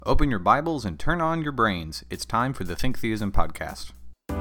Open your Bibles and turn on your brains. It's time for the Think Theism podcast.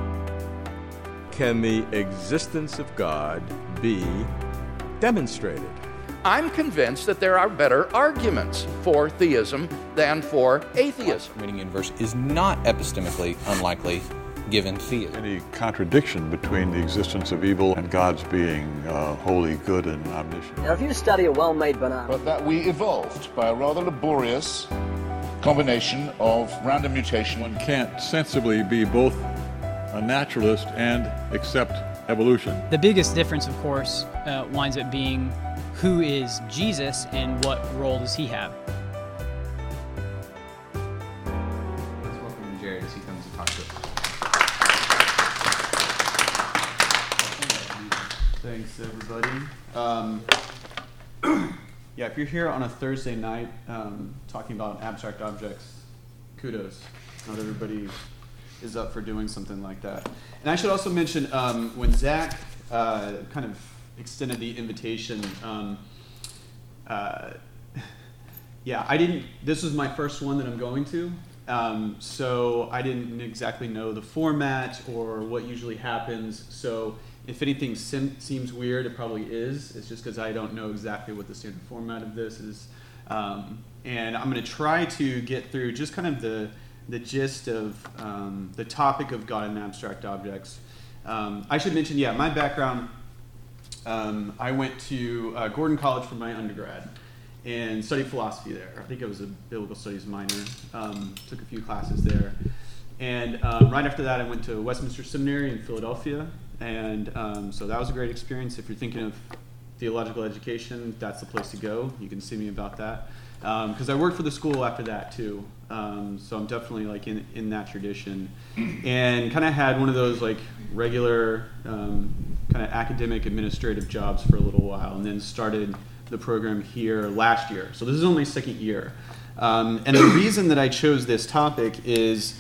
Can the existence of God be demonstrated? I'm convinced that there are better arguments for theism than for atheism. Meaning in verse is not epistemically unlikely given theism. Any contradiction between the existence of evil and God's being holy, good, and omniscient. Now, if you study a well-made banana... But that we evolved by a rather laborious combination of random mutation. One can't sensibly be both a naturalist and accept evolution. The biggest difference, of course, winds up being who is Jesus and what role does he have? Let's welcome Jared as he comes to talk to us. Thanks, everybody. Yeah, if you're here on a Thursday night talking about abstract objects, kudos. Not everybody is up for doing something like that. And I should also mention, when Zach kind of extended the invitation, this was my first one that I'm going to, so I didn't exactly know the format or what usually happens, so if anything seems weird, it probably is. It's just because I don't know exactly what the standard format of this is. And I'm going to try to get through just kind of the gist of the topic of God and abstract objects. I should mention, my background, I went to Gordon College for my undergrad and studied philosophy there. I think it was a biblical studies minor. Took a few classes there. And right after that, I went to Westminster Seminary in Philadelphia. And so that was a great experience. If you're thinking of theological education, that's the place to go. You can see me about that. Because I worked for the school after that too. So I'm definitely like in that tradition. And kind of had one of those like regular kind of academic administrative jobs for a little while, and then started the program here last year. So this is only second year. And the reason that I chose this topic is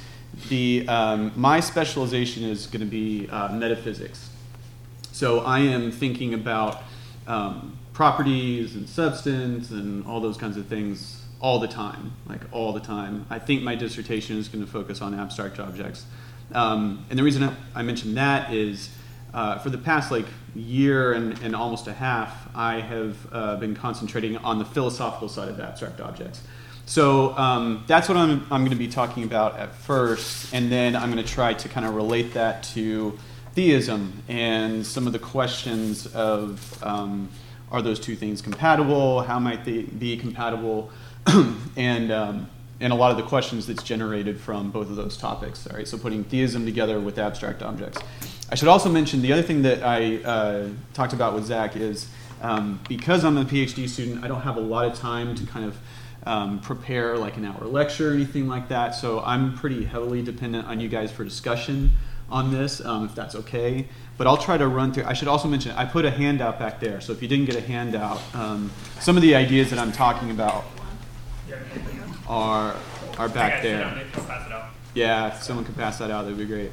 my specialization is going to be metaphysics. So I am thinking about properties and substance and all those kinds of things all the time. I think my dissertation is going to focus on abstract objects. And the reason I mention that is for the past year and almost a half, I have been concentrating on the philosophical side of abstract objects. So that's what I'm going to be talking about at first, and then I'm going to try to kind of relate that to theism and some of the questions of are those two things compatible? How might they be compatible? and a lot of the questions that's generated from both of those topics. All right, so putting theism together with abstract objects. I should also mention the other thing that I talked about with Zach is because I'm a PhD student, I don't have a lot of time to kind of prepare like an hour lecture or anything like that, so I'm pretty heavily dependent on you guys for discussion on this, if that's okay. But I'll try to run through. I should also mention I put a handout back there, so if you didn't get a handout, some of the ideas that I'm talking about are back there. Yeah, if someone could pass that out, that'd be great.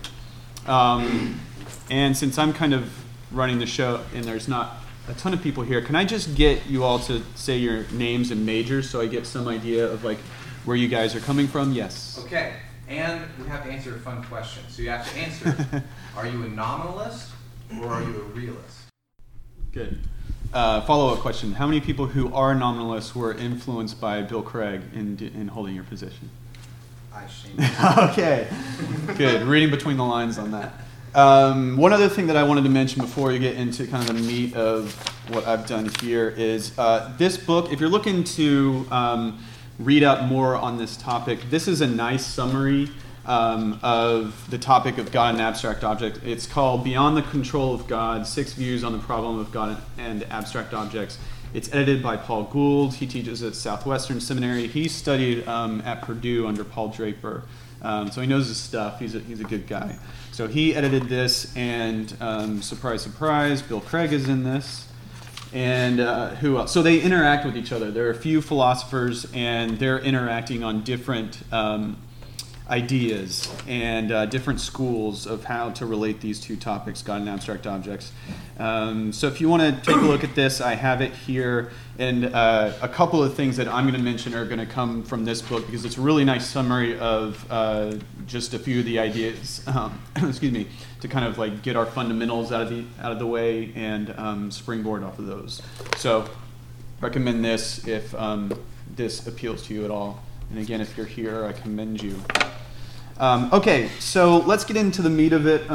And since I'm kind of running the show and there's not a ton of people here, can I just get you all to say your names and majors so I get some idea of where you guys are coming from? Yes. Okay, and we have to answer a fun question. So you have to answer, are you a nominalist or are you a realist? Good. Follow-up question. How many people who are nominalists were influenced by Bill Craig in holding your position? Okay, good. Reading between the lines on that. One other thing that I wanted to mention before you get into kind of the meat of what I've done here is this book. If you're looking to read up more on this topic, this is a nice summary of the topic of God and abstract objects. It's called Beyond the Control of God, 6 Views on the Problem of God and Abstract Objects. It's edited by Paul Gould. He teaches at Southwestern Seminary. He studied at Purdue under Paul Draper. So he knows his stuff. He's a good guy. So he edited this, and surprise, surprise, Bill Craig is in this. And who else? So they interact with each other. There are a few philosophers, and they're interacting on different ideas and different schools of how to relate these two topics, God and abstract objects. So if you want to take a look at this, I have it here, and a couple of things that I'm going to mention are going to come from this book because it's a really nice summary of just a few of the ideas, excuse me, to kind of like get our fundamentals out of the way and springboard off of those. So recommend this if this appeals to you at all. And again, if you're here, I commend you. Okay, so let's get into the meat of it.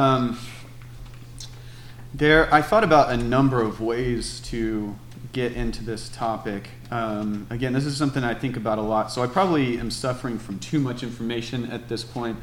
I thought about a number of ways to get into this topic. Again, this is something I think about a lot, so I probably am suffering from too much information at this point.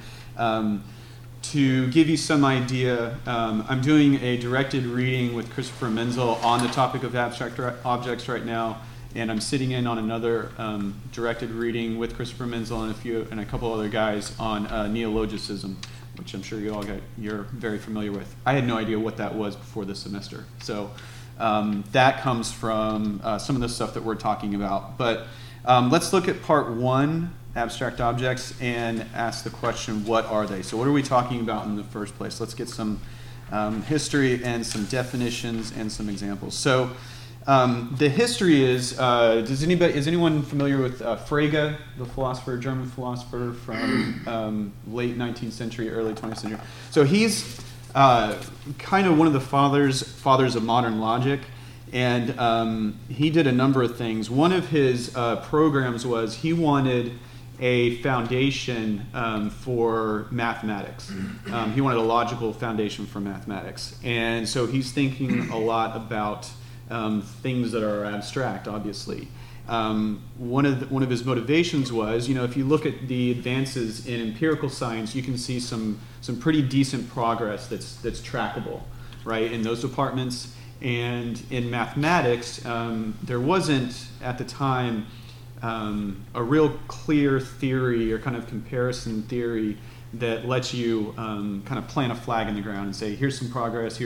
To give you some idea, I'm doing a directed reading with Christopher Menzel on the topic of abstract objects right now. And I'm sitting in on another directed reading with Christopher Menzel and a couple other guys on neologicism, which I'm sure you're very familiar with. I had no idea what that was before this semester. So that comes from some of the stuff that we're talking about. But let's look at part one, abstract objects, and ask the question, what are they? So what are we talking about in the first place? Let's get some history and some definitions and some examples. So the history is, is anyone familiar with Frege, the philosopher, German philosopher from late 19th century, early 20th century? So he's kind of one of the fathers of modern logic, and he did a number of things. One of his programs was he wanted a foundation for mathematics. He wanted a logical foundation for mathematics, and so he's thinking a lot about things that are abstract, obviously. One of his motivations was, if you look at the advances in empirical science, you can see some pretty decent progress that's trackable, right, in those departments. And in mathematics, there wasn't at the time a real clear theory or kind of comparison theory that lets you kind of plant a flag in the ground and say, here's some progress.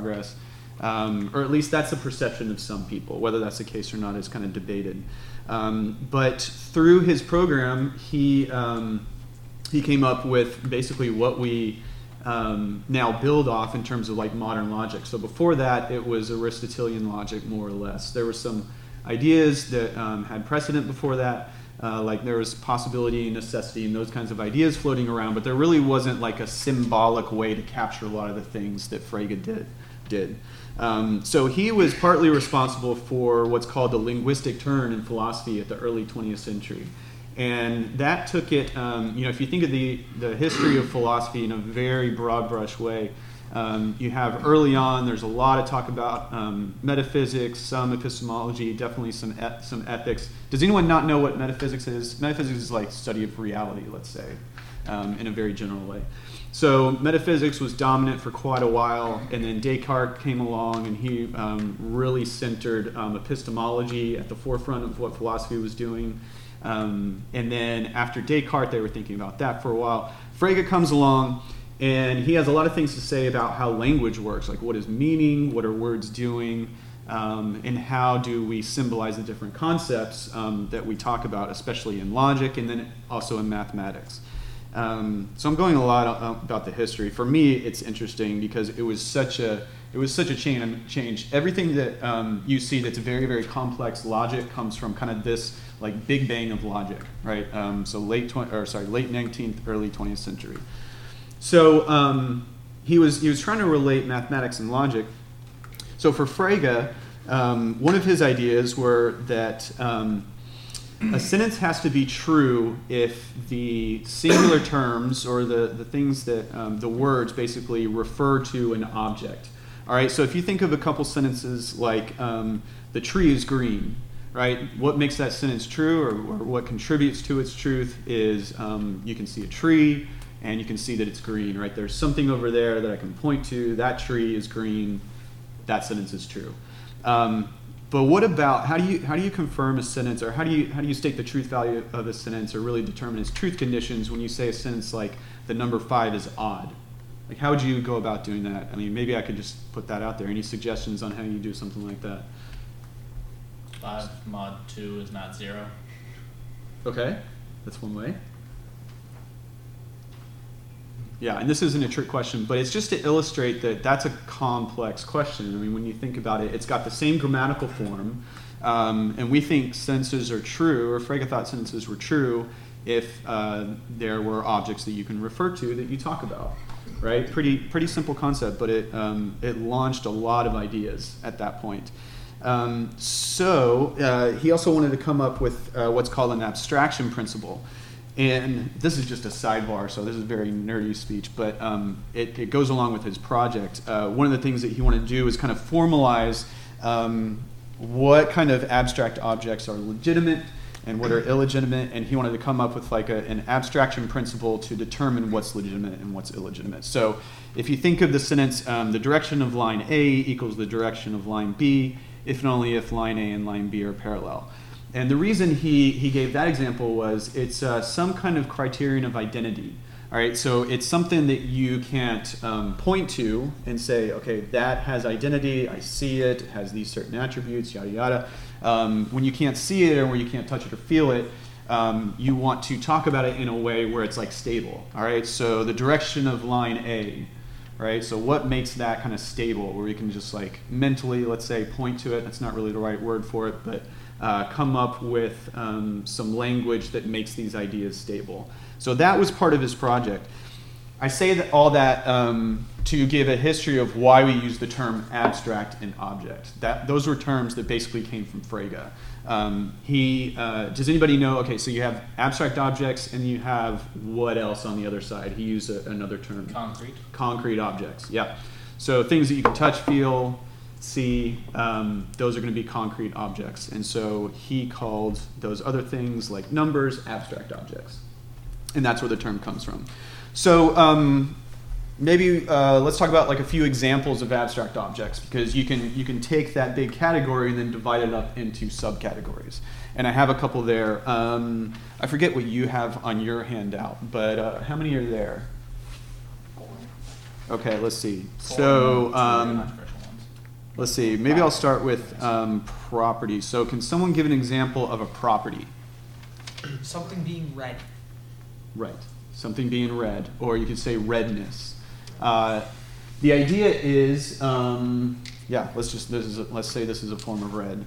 Or at least that's the perception of some people. Whether that's the case or not is kind of debated. But through his program, he came up with basically what we now build off in terms of like modern logic. So before that, it was Aristotelian logic, more or less. There were some ideas that had precedent before that, like there was possibility, necessity, and those kinds of ideas floating around, but there really wasn't like a symbolic way to capture a lot of the things that Frege did. So he was partly responsible for what's called the linguistic turn in philosophy at the early 20th century. And that took it, if you think of the history of philosophy in a very broad brush way, you have early on, there's a lot of talk about metaphysics, some epistemology, definitely some ethics. Does anyone not know what metaphysics is? Metaphysics is like study of reality, let's say, in a very general way. So metaphysics was dominant for quite a while, and then Descartes came along, and he really centered epistemology at the forefront of what philosophy was doing. And then after Descartes, they were thinking about that for a while. Frege comes along, and he has a lot of things to say about how language works, like what is meaning, what are words doing, and how do we symbolize the different concepts that we talk about, especially in logic and then also in mathematics. So I'm going a lot about the history. For me, it's interesting because it was such a change. Everything that you see that's very, very complex logic comes from kind of this like big bang of logic, right? So late 19th, early 20th century. So he was trying to relate mathematics and logic. So for Frege, one of his ideas were that a sentence has to be true if the singular terms or the things that the words basically refer to an object. All right, so if you think of a couple sentences like the tree is green, right? What makes that sentence true or what contributes to its truth is you can see a tree and you can see that it's green, right? There's something over there that I can point to. That tree is green. That sentence is true. But what about how do you confirm a sentence, or how do you state the truth value of a sentence, or really determine its truth conditions when you say a sentence like the number 5 is odd? Like how would you go about doing that? I mean, maybe I could just put that out there. Any suggestions on how you do something like that? 5 mod 2 is not 0. Okay, that's one way. Yeah, and this isn't a trick question, but it's just to illustrate that that's a complex question. I mean, when you think about it, it's got the same grammatical form, and we think sentences are true, or Frege thought sentences were true, if there were objects that you can refer to that you talk about, right? Pretty simple concept, but it launched a lot of ideas at that point. So he also wanted to come up with what's called an abstraction principle. And this is just a sidebar, so this is very nerdy speech, but it goes along with his project. One of the things that he wanted to do is kind of formalize what kind of abstract objects are legitimate and what are illegitimate, and he wanted to come up with like an abstraction principle to determine what's legitimate and what's illegitimate. So if you think of the sentence, the direction of line A equals the direction of line B, if and only if line A and line B are parallel. And the reason he gave that example was it's some kind of criterion of identity. All right, so it's something that you can't point to and say, okay, that has identity, I see it, it has these certain attributes, yada yada. When you can't see it or where you can't touch it or feel it, you want to talk about it in a way where it's like stable. All right, so the direction of line A, right? So what makes that kind of stable, where you can just like mentally, let's say, point to it? That's not really the right word for it, but come up with some language that makes these ideas stable. So that was part of his project. I say that all that to give a history of why we use the term abstract and object. Those were terms that basically came from Frege. Does anybody know? Okay, so you have abstract objects, and you have what else on the other side? He used another term. Concrete. Concrete objects. Yeah. So things that you can touch, feel, see. Those are going to be concrete objects, and so he called those other things like numbers abstract objects, and that's where the term comes from. So maybe let's talk about like a few examples of abstract objects, because you can take that big category and then divide it up into subcategories. And I have a couple there. I forget what you have on your handout, but how many are there? 4. Okay, let's see. 4 So much special ones. let's see. Maybe I'll start with property. So can someone give an example of a property? Something being red. Right. Something being red, or you could say redness. The idea is, let's say this is a form of red.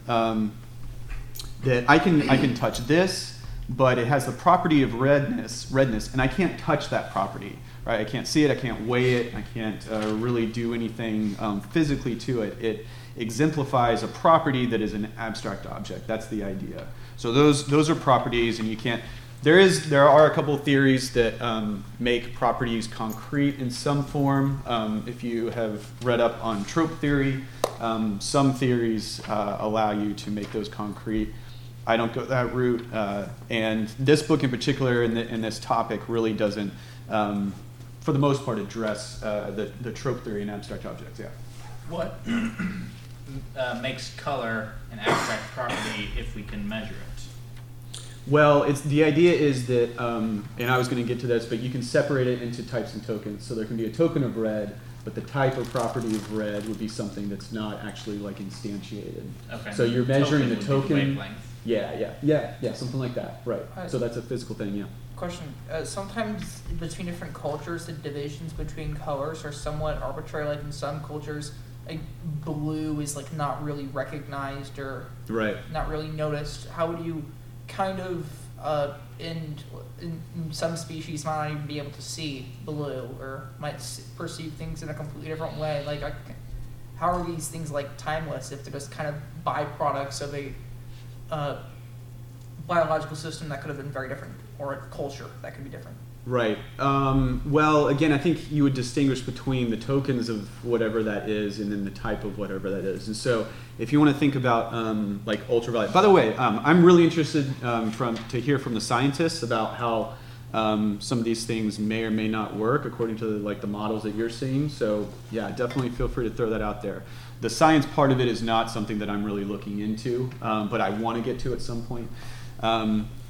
That I can touch this, but it has the property of redness, and I can't touch that property. Right? I can't see it. I can't weigh it. I can't really do anything physically to it. It exemplifies a property that is an abstract object. That's the idea. So those are properties, and you can't. There are a couple of theories that make properties concrete in some form. If you have read up on trope theory, some theories allow you to make those concrete. I don't go that route, and this book in particular, in this topic, really doesn't, for the most part, address the trope theory in abstract objects. Yeah. What makes color an abstract property if we can measure it? Well, the idea is that, and I was going to get to this, but you can separate it into types and tokens. So there can be a token of red, but the type or property of red would be something that's not actually like instantiated. Okay. So you're measuring the token. Wavelength. Yeah, something like that. Right. So that's a physical thing. Yeah. Question. Sometimes between different cultures, the divisions between colors are somewhat arbitrary. Like in some cultures, like blue is like not really recognized or not really noticed. How would you kind of in some species might not even be able to see blue or might perceive things in a completely different way? Like, how are these things like timeless if they're just kind of byproducts of a biological system that could have been very different, or a culture that could be different? Right. Well, again, I think you would distinguish between the tokens of whatever that is and then the type of whatever that is. And so if you want to think about like ultraviolet. By the way, I'm really interested to hear from the scientists about how some of these things may or may not work according to the models that you're seeing. So yeah, definitely feel free to throw that out there. The science part of it is not something that I'm really looking into, but I want to get to at some point.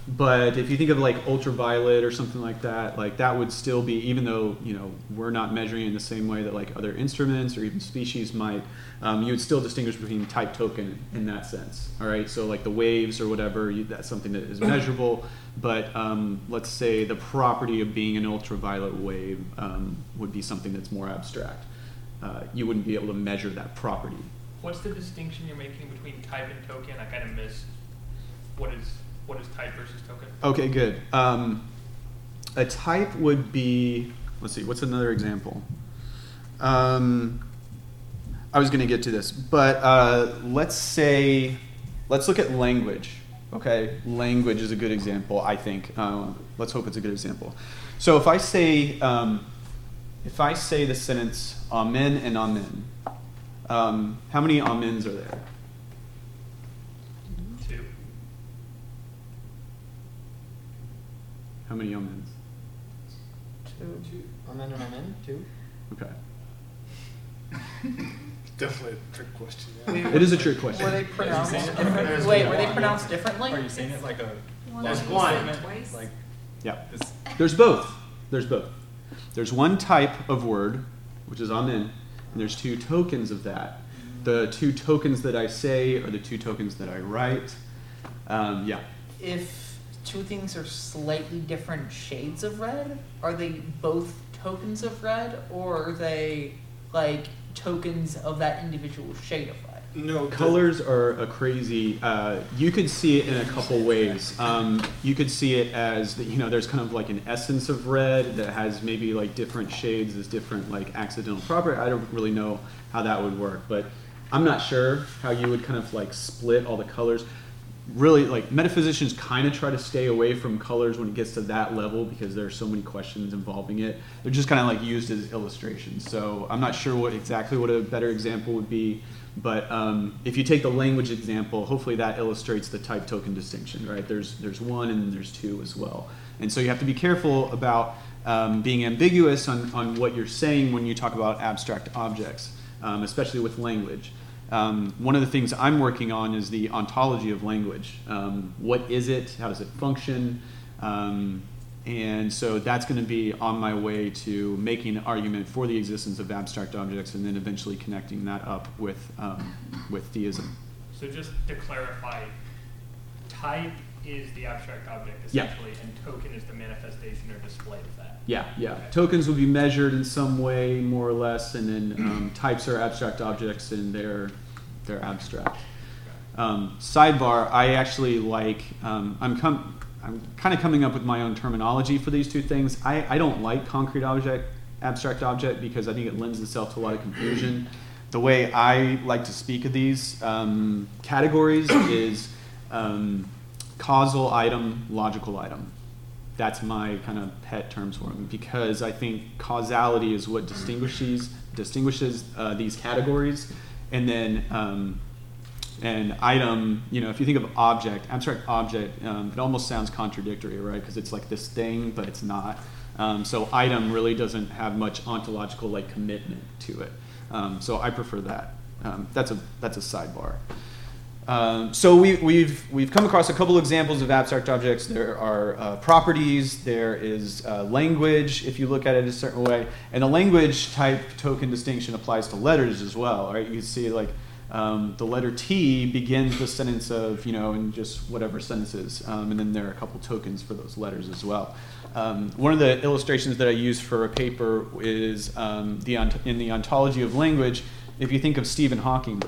But if you think of like ultraviolet or something like that would still be, even though, you know, we're not measuring in the same way that like other instruments or even species might, you would still distinguish between type token in that sense. All right, so like the waves or whatever, that's something that is measurable. But let's say the property of being an ultraviolet wave would be something that's more abstract. You wouldn't be able to measure that property. What's the distinction you're making between type and token? I kind of missed what is type versus token. Okay, good. A type would be, let's see, what's another example? I was going to get to this, but let's look at language. Okay, language is a good example, I think. Let's hope it's a good example. So if I say the sentence amen and amen, how many amens are there? 2. How many amens? 2. Amen and amen. 2. Okay. Definitely a trick question. It is a trick question. Were they pronounced differently? Wait, were they pronounced differently? Are you saying it like a There's one. Twice. like Yeah. this? There's both. There's one type of word, which is amen, and there's 2 tokens of that. The 2 tokens that I say are the 2 tokens that I write. Yeah. If 2 things are slightly different shades of red, are they both tokens of red, or are they like tokens of that individual shade of red? No. Colors are a crazy. You could see it in a couple ways. You could see it as there's kind of like an essence of red that has maybe like different shades as different like accidental property. I don't really know how that would work, but I'm not sure how you would kind of like split all the colors. Really, like metaphysicians kind of try to stay away from colors when it gets to that level because there are so many questions involving it. They're just kind of like used as illustrations. So I'm not sure what a better example would be. But if you take the language example, hopefully that illustrates the type token distinction, right? There's 1 and then there's 2 as well. And so you have to be careful about being ambiguous on what you're saying when you talk about abstract objects, especially with language. One of the things I'm working on is the ontology of language. What is it? How does it function? And so that's going to be on my way to making an argument for the existence of abstract objects and then eventually connecting that up with theism. So just to clarify, type is the abstract object essentially, and token is the manifestation or display of that. Yeah. Okay. Tokens will be measured in some way, more or less, and then types are abstract objects and they're abstract. Sidebar, I actually like, I'm kind of coming up with my own terminology for these 2 things. I don't like concrete object, abstract object, because I think it lends itself to a lot of confusion. The way I like to speak of these categories is causal item, logical item. That's my kind of pet terms for them, because I think causality is what distinguishes these categories, and then and item, if you think of object, abstract object, it almost sounds contradictory, right? Because it's like this thing, but it's not. So item really doesn't have much ontological like commitment to it. So I prefer that. That's a sidebar. So we've come across a couple examples of abstract objects. There are properties. There is language, if you look at it a certain way, and the language type token distinction applies to letters as well. Right? You can see like. The letter T begins the sentence of, in just whatever sentences, and then there are a couple tokens for those letters as well. One of the illustrations that I use for a paper is in the ontology of language. If you think of Stephen Hawking,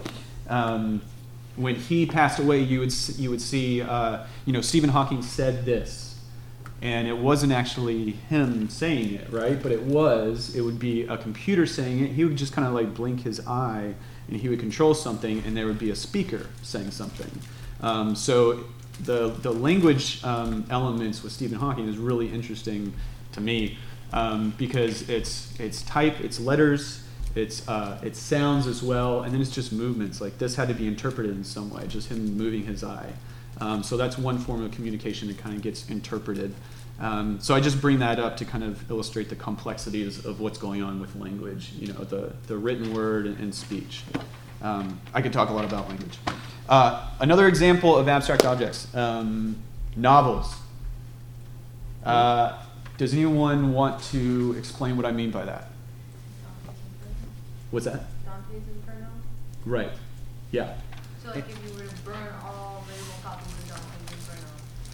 when he passed away, you would see, Stephen Hawking said this, and it wasn't actually him saying it, right? But it would be a computer saying it. He would just kind of like blink his eye, and he would control something, and there would be a speaker saying something. So the language elements with Stephen Hawking is really interesting to me because it's type, it's letters, it's sounds as well, and then it's just movements. Like this had to be interpreted in some way, just him moving his eye. So that's one form of communication that kind of gets interpreted. So I just bring that up to kind of illustrate the complexities of what's going on with language, the written word and speech. I could talk a lot about language. Another example of abstract objects, novels. Does anyone want to explain what I mean by that? What's that? Dante's Inferno? Right. Yeah. So like if you were to burn all available copies of Dante's Inferno,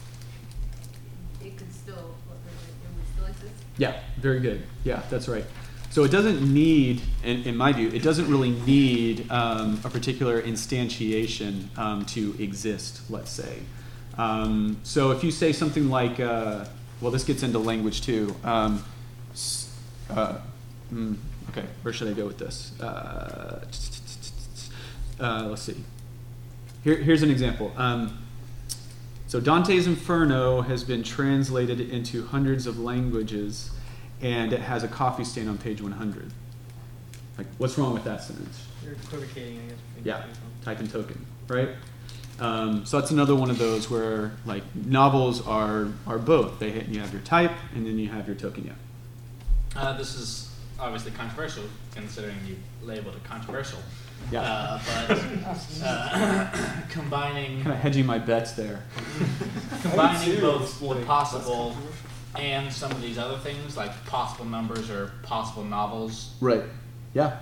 it would still exist? Yeah, very good. Yeah, that's right. So it doesn't need, in my view, it doesn't really need a particular instantiation to exist, let's say. So if you say something like, well, this gets into language too. Okay, where should I go with this? Let's see. Here's an example. So Dante's Inferno has been translated into hundreds of languages, and it has a coffee stain on page 100. Like, what's wrong with that sentence? You're equivocating, I guess. Yeah, type and token, right? So that's another one of those where, like, novels are both. You have your type, and then you have your token. Yeah. This is obviously controversial, considering you labeled it controversial. Yeah. But combining... Kind of hedging my bets there. Combining both the possible and some of these other things, like possible numbers or possible novels. Right. Yeah.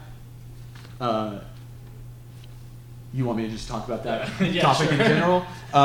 You want me to just talk about that Yeah, topic sure. in general?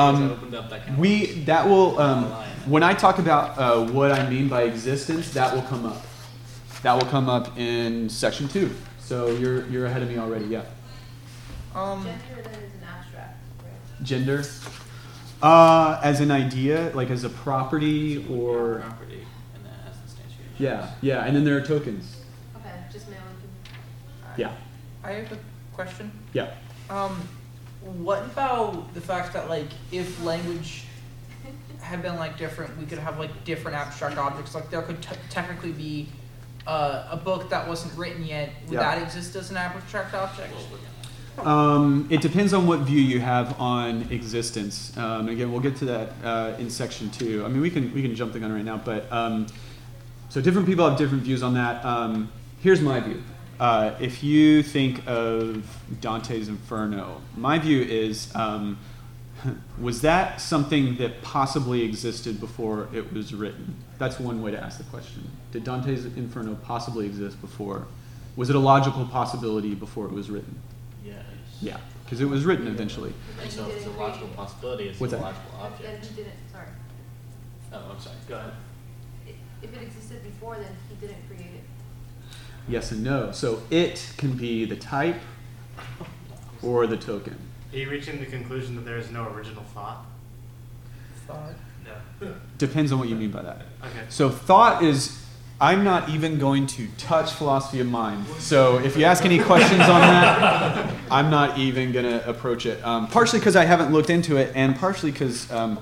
When I talk about what I mean by existence, that will come up. That will come up in section 2. So you're ahead of me already. Yeah. Gender then is an abstract, right? Gender, as an idea, like as a property or. Property, and then has instantiation. Yeah, and then there are tokens. Okay, just male and female. Yeah. I have a question. Yeah. What about the fact that like if language had been like different, we could have like different abstract objects. Like there could technically be a book that wasn't written yet. Would that exist as an abstract object? It depends on what view you have on existence. Again, we'll get to that in section 2. I mean, we can jump the gun right now, but so different people have different views on that. Here's my view. If you think of Dante's Inferno, my view is, was that something that possibly existed before it was written? That's one way to ask the question. Did Dante's Inferno possibly exist before? Was it a logical possibility before it was written? Yes. Yeah, because it was written eventually. And so if it's a logical possibility, it's What's a that? logical object. He didn't, sorry. Oh, I'm sorry. Go ahead. If it existed before, then he didn't create it. Yes and no. So it can be the type or the token. Are you reaching the conclusion that there is no original thought? Thought? No. Depends on what you mean by that. Okay. So thought is, I'm not even going to touch philosophy of mind. So if you ask any questions on that, I'm not even going to approach it. Partially because I haven't looked into it, and partially because, I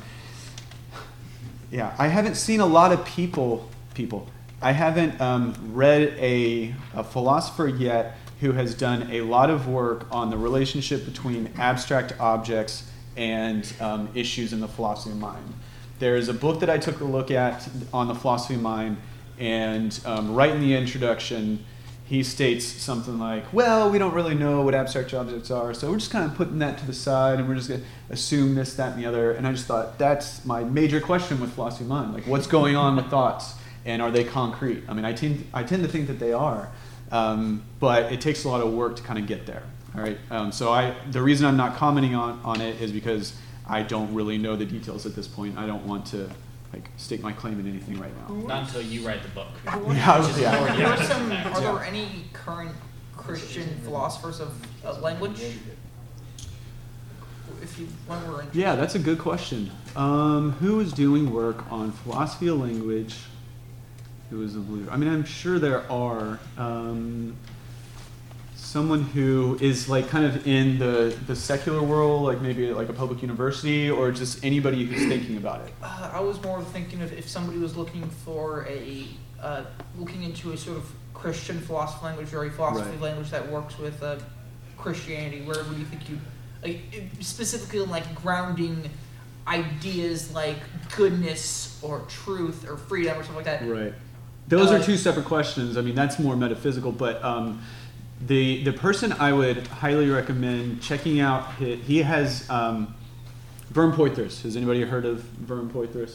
haven't seen a lot of people. I haven't read a philosopher yet who has done a lot of work on the relationship between abstract objects and issues in the philosophy of mind. There is a book that I took a look at on the philosophy of mind, and right in the introduction, he states something like, well, we don't really know what abstract objects are, so we're just kind of putting that to the side, and we're just going to assume this, that, and the other. And I just thought, that's my major question with philosophy of mind. Like, what's going on with thoughts? And are they concrete? I mean, I tend to think that they are, but it takes a lot of work to kind of get there. All right. So the reason I'm not commenting on it is because I don't really know the details at this point. I don't want to stake my claim in anything right now. Not until you write the book. Are there any current Christian philosophers of language? Yeah, that's a good question. Who is doing work on philosophy of language? Who is a believer? I mean, I'm sure there are. Someone who is kind of in the secular world, like maybe like a public university, or just anybody who's thinking about it. I was more thinking of if somebody was looking for looking into a sort of Christian philosophy language or a philosophy language that works with Christianity. Where would you think specifically grounding ideas like goodness or truth or freedom or something like that? Right. Those are two separate questions. I mean, that's more metaphysical, but the person I would highly recommend checking out, he has Vern Poythress. Has anybody heard of Vern Poythress?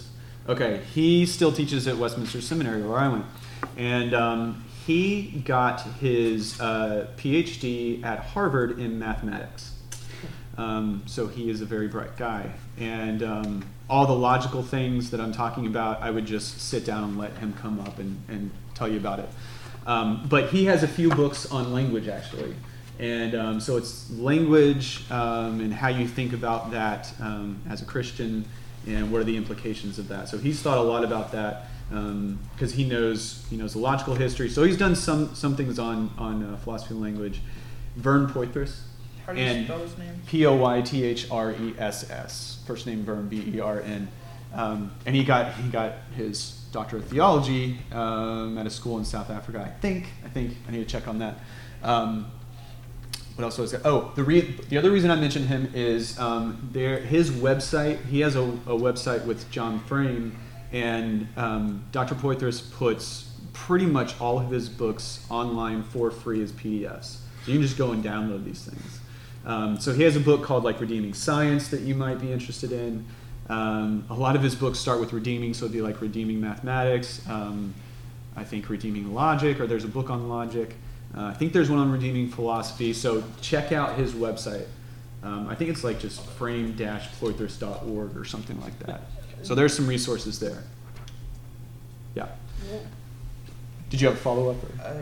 Okay, he still teaches at Westminster Seminary, where I went. And he got his PhD at Harvard in mathematics. So he is a very bright guy. And all the logical things that I'm talking about, I would just sit down and let him come up and tell you about it. But he has a few books on language, actually. And so it's language and how you think about that as a Christian, and what are the implications of that. So he's thought a lot about that because he knows the logical history. So he's done some things on philosophy of language. Vern Poythress. How do you spell his name? Poythress. First name Vern, Bern. And he got his Doctor of Theology at a school in South Africa. I think I need to check on that. What else was there? Oh, the other reason I mentioned him is his website. He has a website with John Frame, and Dr. Poythress puts pretty much all of his books online for free as PDFs. So you can just go and download these things. So he has a book called like Redeeming Science that you might be interested in. A lot of his books start with redeeming, so it'd be like Redeeming Mathematics. I think Redeeming Logic, or there's a book on logic. I think there's one on redeeming philosophy, so check out his website. I think it's like just frame-poythress.org or something like that. So there's some resources there. Yeah. Did you have a follow-up?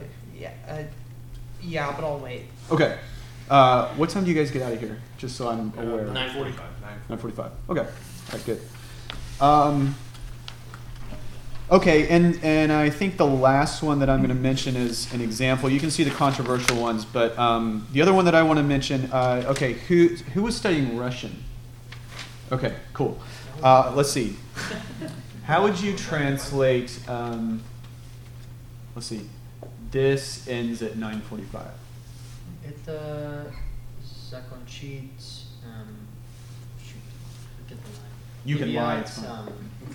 Yeah, but I'll wait. Okay. What time do you guys get out of here? Just so I'm aware. 9:45. 9:45. Okay. That's good. Okay, and I think the last one that I'm going to mention is an example. You can see the controversial ones, but the other one that I want to mention, okay, who was studying Russian? Okay, cool. Let's see. How would you translate, let's see, this ends at 9:45. Это закончить, get the line. You can lie, it's fine.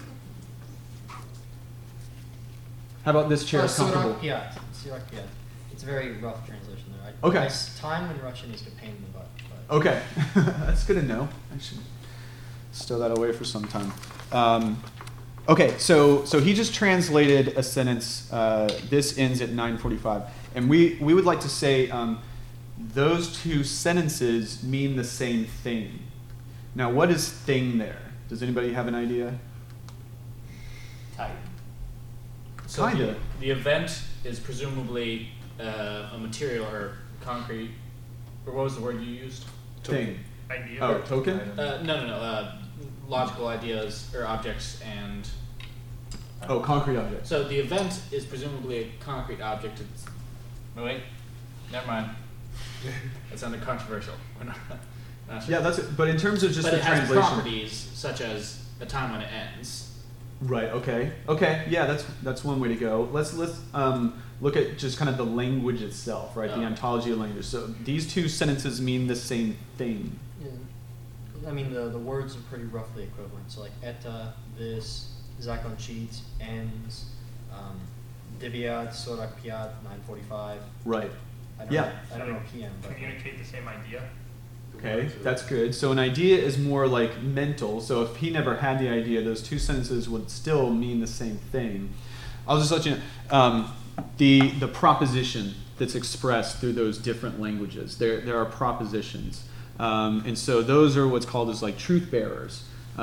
How about this chair is comfortable? 45. It's a very rough translation there. Okay. Time in Russian is a pain in the butt. But. Okay. That's good to know. I should stow that away for some time. Okay, so he just translated a sentence, this ends at 9:45. And we would like to say those two sentences mean the same thing. Now, what is thing there? Does anybody have an idea? Type. So Kinda. The event is presumably a material or concrete, or what was the word you used? Thing. Idea. Oh, token? No. Logical ideas or objects and. Oh, concrete object. So the event is presumably a concrete object. Wait, never mind. That sounded controversial. We're not sure. Yeah, that's it. But in terms of just but the it has translation, properties such as a time when it ends. Right. Okay. Yeah, that's one way to go. Let's look at just kind of the language itself, right? The ontology of language. So these two sentences mean the same thing. Yeah. I mean, the words are pretty roughly equivalent. So like eta, this, zakončit, ends, deviat, 45, 9:45. Right. I don't know PM. But communicate the same idea. Okay, that's good. So an idea is more like mental. So if he never had the idea, those two sentences would still mean the same thing. I'll just let you know. The proposition that's expressed through those different languages. There are propositions. And so those are what's called as like truth bearers.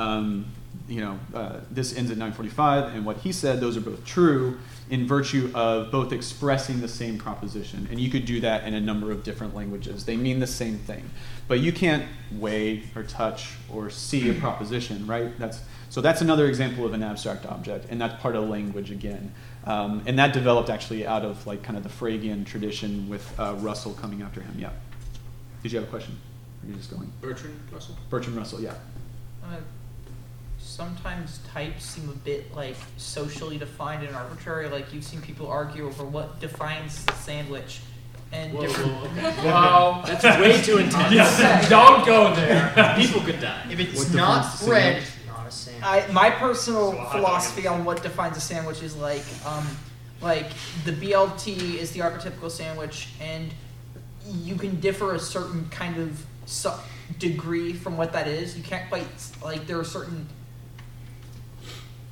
This ends at 9:45, and what he said, those are both true in virtue of both expressing the same proposition. And you could do that in a number of different languages. They mean the same thing. But you can't weigh or touch or see a proposition, right? That's another example of an abstract object, and that's part of language again. And that developed actually out of like kind of the Phrygian tradition with Russell coming after him. Yeah. Did you have a question? Or are you just going? Bertrand Russell? Bertrand Russell, yeah. Sometimes types seem a bit like socially defined and arbitrary. Like you've seen people argue over what defines the sandwich. And Wow, that's way too intense. Don't go there. People could die. If it's not bread, it's not a sandwich. My personal philosophy on what defines a sandwich is like the BLT is the archetypical sandwich, and you can differ a certain kind of degree from what that is. You can't quite there are certain.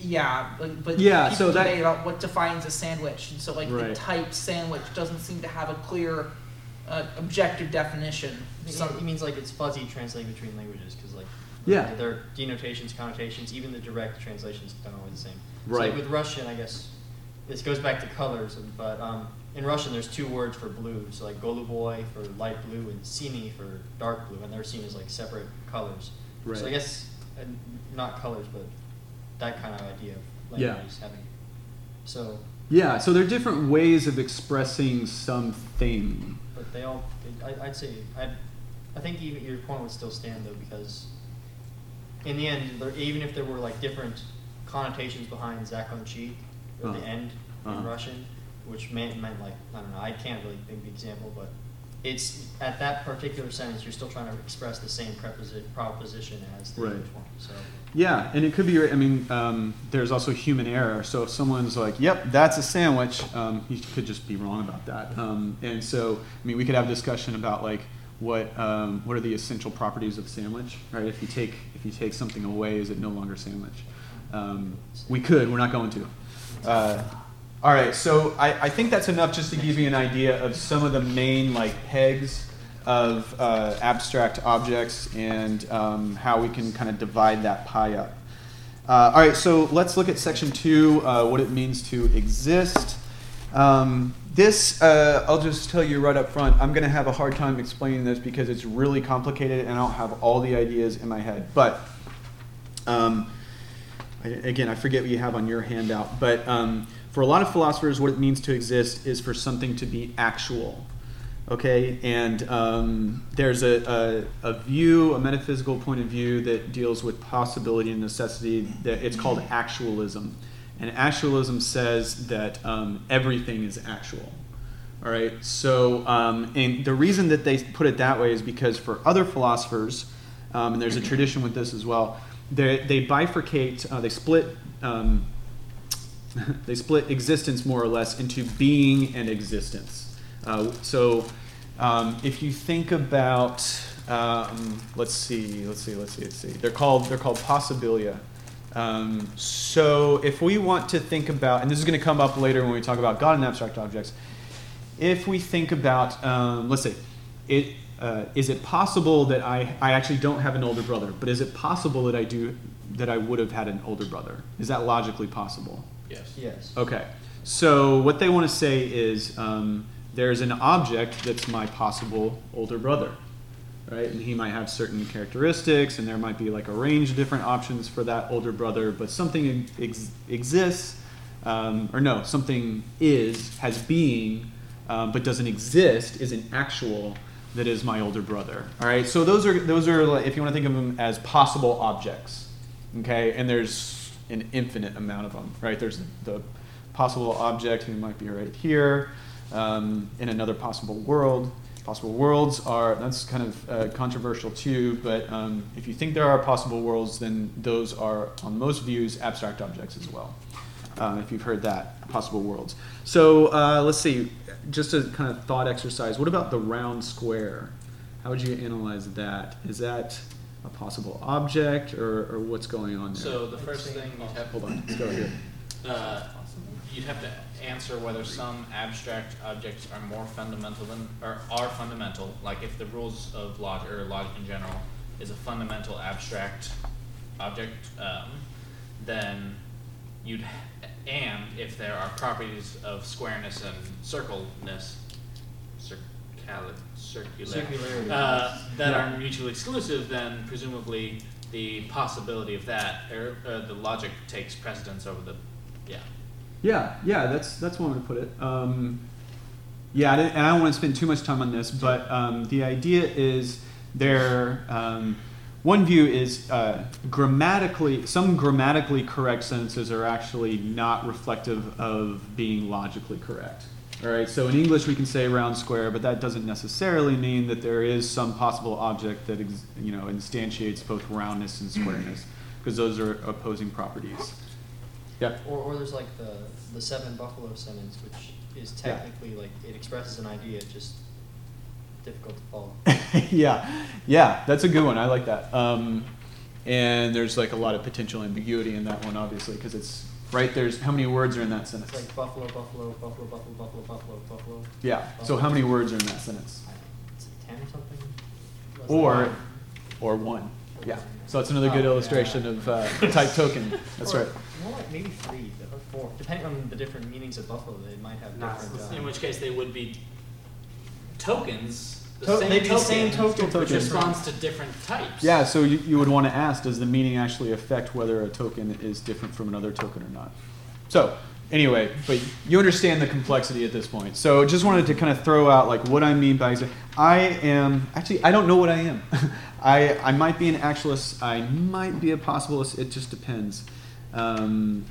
Yeah, but Yeah, people so that- debate about what defines a sandwich, and so like the Right. type sandwich doesn't seem to have a clear, objective definition. It means like it's fuzzy translating between languages because like Yeah. their denotations, connotations, even the direct translations don't always the same. So, Right. like with Russian, I guess this goes back to colors, but in Russian there's two words for blue. So like goluboy for light blue and sini for dark blue, and they're seen as like separate colors. Right. So I guess not colors, but that kind of idea of Yeah. languages having. So. Yeah, so there are different ways of expressing something. But they all, I'd say, I think even your point would still stand though, because in the end, even if there were like different connotations behind Zakonchit, or the end in Russian, which meant like, I don't know, I can't really think of the example, but it's at that particular sentence, you're still trying to express the same proposition as the English one. So. Yeah, and it could be, I mean, there's also human error. So if someone's like, yep, that's a sandwich, he could just be wrong about that. And so, I mean, we could have a discussion about like, what are the essential properties of sandwich, right? If you take something away, is it no longer sandwich? We could, we're not going to. All right, so I think that's enough just to give you an idea of some of the main like pegs of abstract objects and how we can kind of divide that pie up. All right, so let's look at section 2, what it means to exist. This, I'll just tell you right up front, I'm going to have a hard time explaining this because it's really complicated and I don't have all the ideas in my head. But, again, I forget what you have on your handout. But for a lot of philosophers, what it means to exist is for something to be actual. Okay, and there's a view, a metaphysical point of view that deals with possibility and necessity. That it's called actualism, and actualism says that everything is actual. All right, so and the reason that they put it that way is because for other philosophers, and there's a tradition with this as well, they bifurcate, they split. They split existence more or less into being and existence. So if you think about, let's see. They're called possibilia. So if we want to think about, and this is going to come up later when we talk about God and abstract objects. If we think about, let's say, is it possible that I actually don't have an older brother, but is it possible that I would have had an older brother? Is that logically possible? Yes. Okay. So what they want to say is there's an object that's my possible older brother, right? And he might have certain characteristics, and there might be like a range of different options for that older brother, but something exists, something has being, but doesn't exist, isn't actual, that is my older brother. All right. So those are like, if you want to think of them as possible objects, okay? And there's an infinite amount of them, right? There's the possible object who might be right here in another possible world. Possible worlds that's kind of controversial too, but if you think there are possible worlds, then those are, on most views, abstract objects as well. If you've heard that, possible worlds. So let's see, just a kind of thought exercise. What about the round square? How would you analyze that? Is that a possible object, or what's going on there? So the first thing you'd have, hold on, let's go here. You'd have to answer whether some abstract objects are more fundamental are fundamental. Like if the rules of logic or logic in general is a fundamental abstract object, then and if there are properties of squareness and circularity that are mutually exclusive, then presumably the possibility of that, or the logic takes precedence over the, Yeah, that's one way to put it. And I don't want to spend too much time on this, but the idea is one view is some grammatically correct sentences are actually not reflective of being logically correct. All right, so in English we can say round square, but that doesn't necessarily mean that there is some possible object that instantiates both roundness and squareness, because those are opposing properties. Yeah. Or there's like the seven buffalo sentence, which is technically like it expresses an idea, just difficult to follow. Yeah, that's a good one. I like that. And there's like a lot of potential ambiguity in that one, obviously, because it's right there's how many words are in that sentence? It's like buffalo, buffalo, buffalo, buffalo, buffalo, buffalo, buffalo. Yeah. Buffalo. So how many words are in that sentence? It's 10 or something. Or one. Yeah. So that's another good illustration of type token. That's right. More like maybe 3 or 4, depending on the different meanings of buffalo. They might have different. In which case they would be tokens. They'd be the same token, which responds to different types. Yeah, so you would want to ask, does the meaning actually affect whether a token is different from another token or not? So anyway, but you understand the complexity at this point. So just wanted to kind of throw out like what I mean by I don't know what I am. I might be an actualist. I might be a possibilist. It just depends on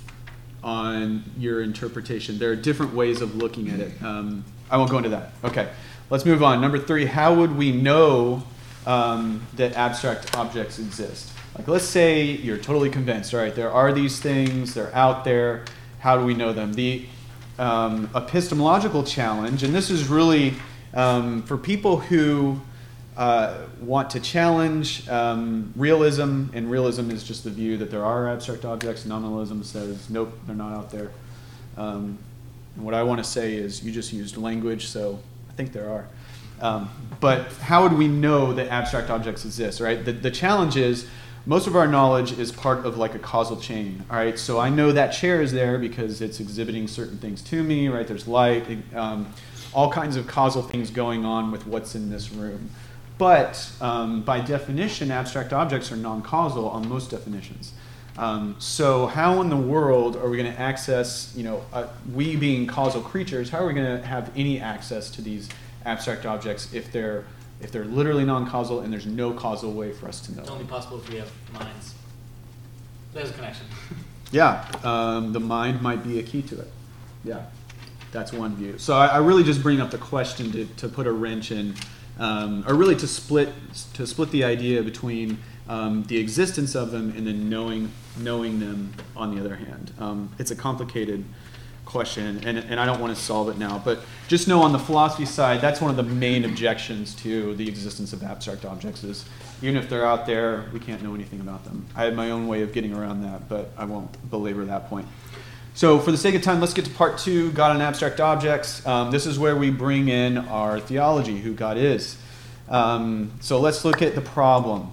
your interpretation. There are different ways of looking at it. I won't go into that. Okay. Let's move on. Number 3, how would we know that abstract objects exist? Like, let's say you're totally convinced, all right, there are these things, they're out there. How do we know them? The epistemological challenge, and this is really for people who want to challenge realism, and realism is just the view that there are abstract objects. Nominalism says, nope, they're not out there. And what I want to say is you just used language, so I think there are. But how would we know that abstract objects exist, right? The challenge is most of our knowledge is part of like a causal chain, all right? So I know that chair is there because it's exhibiting certain things to me, right? There's light, all kinds of causal things going on with what's in this room. But by definition, abstract objects are non-causal on most definitions. So how in the world are we going to access, we being causal creatures, how are we going to have any access to these abstract objects if they're literally non-causal and there's no causal way for us to know? It's only possible if we have minds. There's a connection. Yeah, the mind might be a key to it. Yeah, that's one view. So I really just bring up the question to put a wrench in, or really to split the idea between the existence of them and then knowing them on the other hand. It's a complicated question, and I don't want to solve it now, but just know on the philosophy side, that's one of the main objections to the existence of abstract objects is even if they're out there, we can't know anything about them. I have my own way of getting around that, but I won't belabor that point. So for the sake of time, let's get to part 2, God and abstract objects. This is where we bring in our theology, who God is. So let's look at the problem.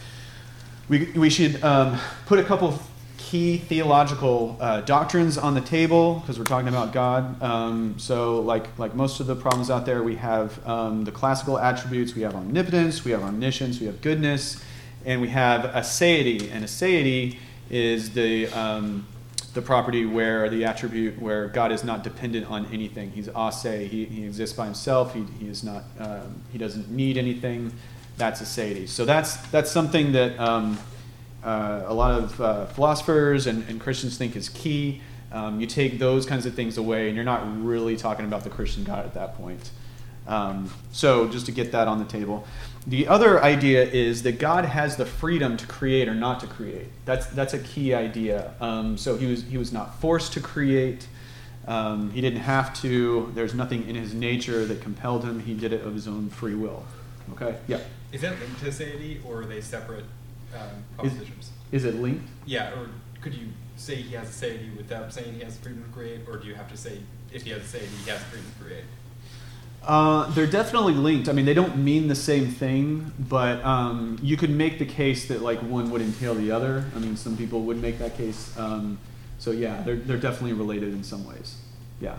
We should put a couple key theological doctrines on the table because we're talking about God. So like most of the problems out there, we have the classical attributes. We have omnipotence, we have omniscience, we have goodness, and we have aseity. And aseity is the property where the attribute where God is not dependent on anything. He's ase. He exists by himself. He is not. He doesn't need anything. That's aseity. So that's something that a lot of philosophers and Christians think is key. You take those kinds of things away, and you're not really talking about the Christian God at that point. So just to get that on the table. The other idea is that God has the freedom to create or not to create. That's a key idea. So he was not forced to create. He didn't have to. There's nothing in his nature that compelled him. He did it of his own free will. Okay? Yeah. Is that linked to aseity, or are they separate propositions? Is it linked? Yeah, or could you say he has aseity without saying he has the freedom to create, or do you have to say if he has aseity, he has the freedom to create? They're definitely linked. I mean, they don't mean the same thing, but you could make the case that like one would entail the other. I mean, some people would make that case. So yeah, they're definitely related in some ways. Yeah.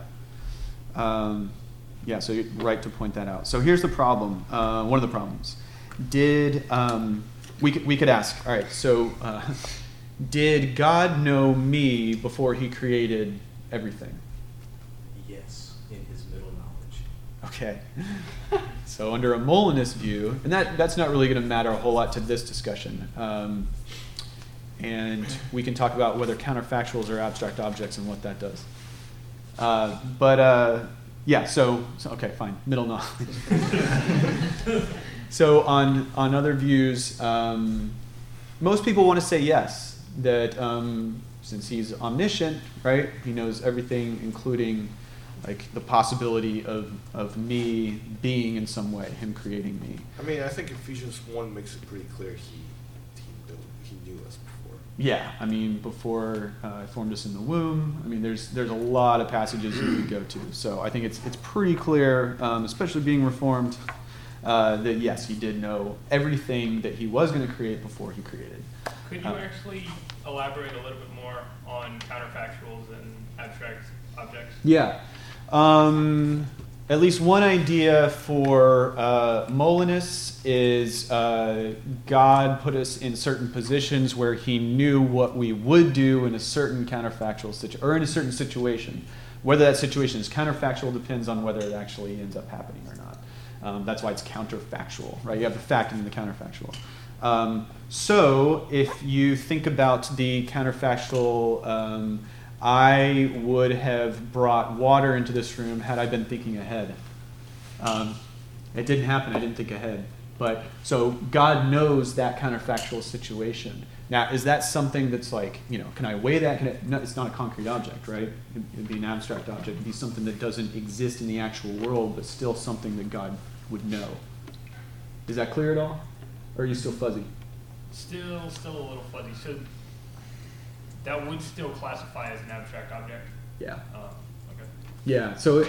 Yeah, so you're right to point that out. So here's the problem. One of the problems. We could ask, all right, so did God know me before he created everything? Yes, in his middle knowledge. Okay. So under a Molinist view, and that's not really going to matter a whole lot to this discussion. And we can talk about whether counterfactuals are abstract objects and what that does. Yeah, so okay, fine, middle knowledge. So on other views, most people want to say yes, that since he's omniscient, right, he knows everything, including like the possibility of me being in some way, him creating me. I mean, I think Ephesians 1 makes it pretty clear he knew us before. Yeah, I mean, before I formed us in the womb. I mean, there's a lot of passages you could go to. So I think it's pretty clear, especially being Reformed, that yes, he did know everything that he was going to create before he created. Could you actually elaborate a little bit more on counterfactuals and abstract objects? Yeah. At least one idea for Molinus is God put us in certain positions where he knew what we would do in a certain counterfactual situation, or in a certain situation. Whether that situation is counterfactual depends on whether it actually ends up happening or not. That's why it's counterfactual, right? You have the fact and the counterfactual. So if you think about the counterfactual, I would have brought water into this room had I been thinking ahead. It didn't happen. I didn't think ahead. But so God knows that counterfactual situation. Now, is that something that's like, can I weigh that? No, it's not a concrete object, right? It'd be an abstract object. It'd be something that doesn't exist in the actual world, but still something that God would know. Is that clear at all? Or are you still fuzzy? Still a little fuzzy. So that would still classify as an abstract object? Yeah. Okay. Yeah, so...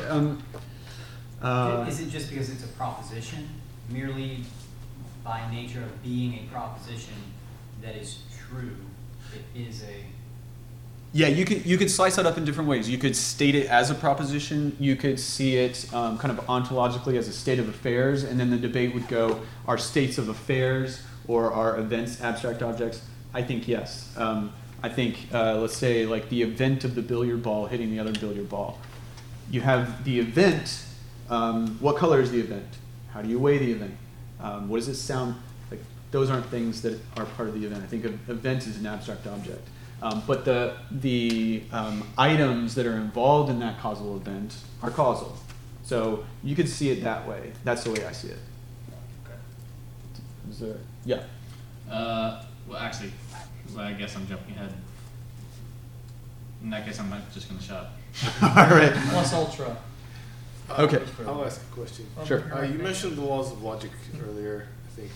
is it just because it's a proposition, merely by nature of being a proposition that is true, it is a... Yeah, you could slice that up in different ways. You could state it as a proposition. You could see it kind of ontologically as a state of affairs, and then the debate would go, are states of affairs or are events abstract objects? I think yes. I think, let's say, like the event of the billiard ball hitting the other billiard ball. You have the event. What color is the event? How do you weigh the event? What does it sound like? Those aren't things that are part of the event. I think an event is an abstract object. But the items that are involved in that causal event are causal. So you could see it that way. That's the way I see it. Okay. Is there, yeah. Well, actually, I guess I'm jumping ahead. In that case, I'm just going to shut up. All right. Plus ultra. Okay. I'll ask a question. Sure. You mentioned the laws of logic earlier, I think.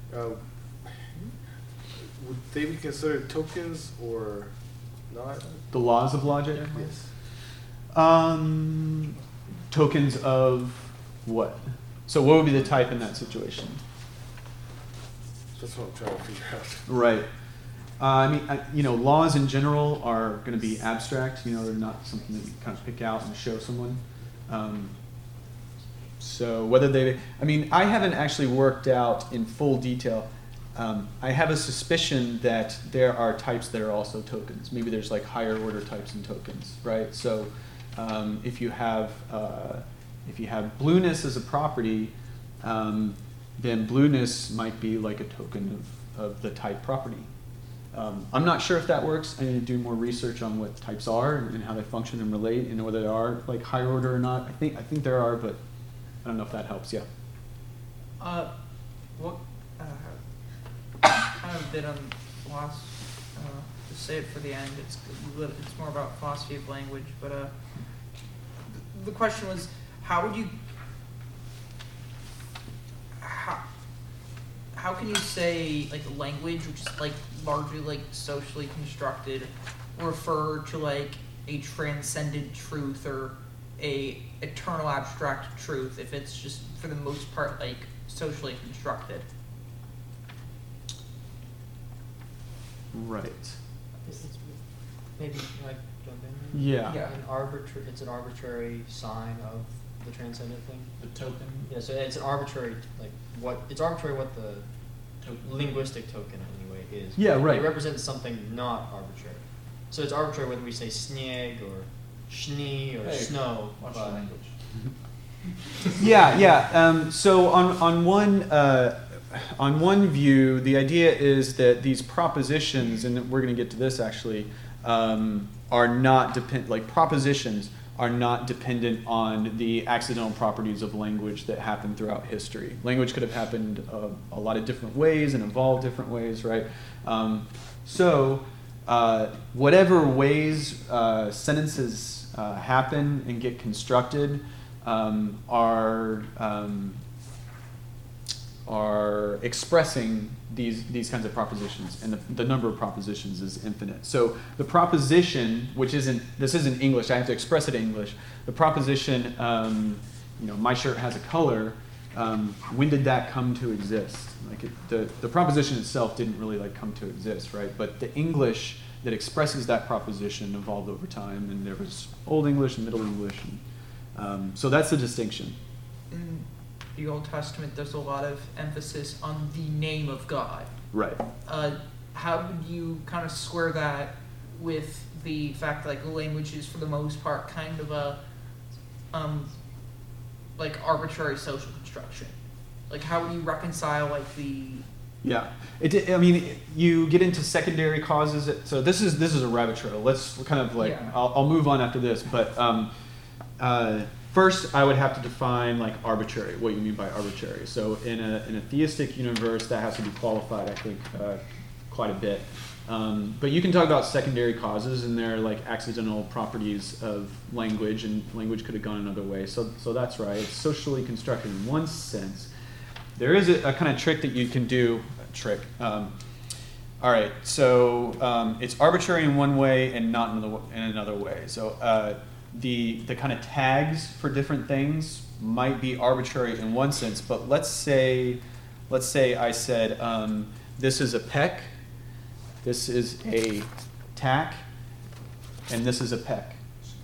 Would they be considered tokens or not? The laws of logic? Yes. Tokens of what? So what would be the type in that situation? That's what I'm trying to figure out. Right. I mean, laws in general are going to be abstract. They're not something that you kind of pick out and show someone. So whether I haven't actually worked out in full detail. I have a suspicion that there are types that are also tokens. Maybe there's like higher order types and tokens, right? So if you have blueness as a property, then blueness might be like a token of the type property. I'm not sure if that works. I need to do more research on what types are and how they function and relate, and whether they are like higher order or not. I think there are, but I don't know if that helps. Yeah. What kind of bit on philosophy? To say it for the end. It's more about philosophy of language, but the question was, how would you? How can you say like language, which is like largely like socially constructed, refer to like a transcendent truth or a eternal abstract truth if it's just for the most part like socially constructed? Right. Maybe like jump in. Yeah. It's an arbitrary sign of the transcendent thing. The token. Yeah, so it's an arbitrary what the linguistic token anyway is. Yeah, right. It represents something not arbitrary. So it's arbitrary whether we say sneg or schnee or snow. Watch the language. Yeah. So on one view, the idea is that these propositions, and we're going to get to this actually, are not propositions are not dependent on the accidental properties of language that happen throughout history. Language could have happened a lot of different ways and evolved different ways, right? So whatever ways sentences happen and get constructed are are expressing these kinds of propositions, and the number of propositions is infinite. So the proposition, this isn't English, I have to express it in English. The proposition, my shirt has a color. When did that come to exist? The proposition itself didn't really come to exist, right? But the English that expresses that proposition evolved over time, and there was Old English and Middle English, and so that's the distinction. In the Old Testament, there's a lot of emphasis on the name of God. Right. How would you kind of square that with the fact that language is, for the most part, kind of a arbitrary social construction? How would you reconcile the... Yeah, you get into secondary causes. So this is a rabbit trail. Let's kind of I'll move on after this, but first I would have to define arbitrary. What you mean by arbitrary? So in a theistic universe, that has to be qualified, I think, quite a bit. But you can talk about secondary causes, and they're accidental properties of language, and language could have gone another way. So that's right. It's socially constructed in one sense. There is a kind of trick that you can do. All right, so it's arbitrary in one way and not in another way. So the kind of tags for different things might be arbitrary in one sense, but let's say I said this is a peck, this is a tack, and this is a peck.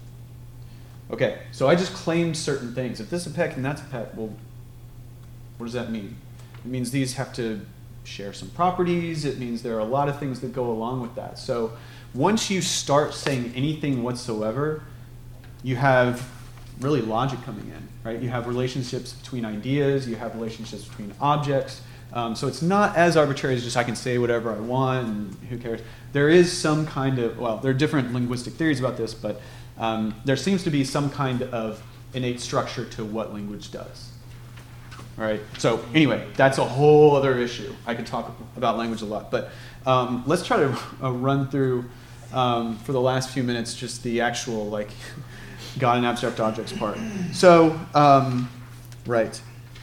Okay, so I just claimed certain things. If this is a peck and that's a peck, well, what does that mean? It means these have to share some properties. It means there are a lot of things that go along with that. So once you start saying anything whatsoever, you have really logic coming in, right? You have relationships between ideas. You have relationships between objects. So it's not as arbitrary as just I can say whatever I want and who cares. There is some kind of, there are different linguistic theories about this, but there seems to be some kind of innate structure to what language does. All right. So anyway, that's a whole other issue. I could talk about language a lot, but let's try to run through for the last few minutes just the actual God and abstract objects part. So right.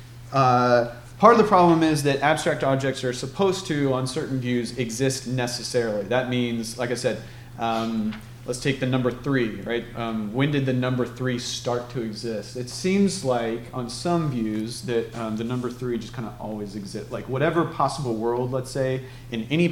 Part of the problem is that abstract objects are supposed to, on certain views, exist necessarily. That means, like I said, let's take the number 3, right? When did the number 3 start to exist? It seems like, on some views, that the number 3 just kind of always exists. Whatever possible world, let's say, in any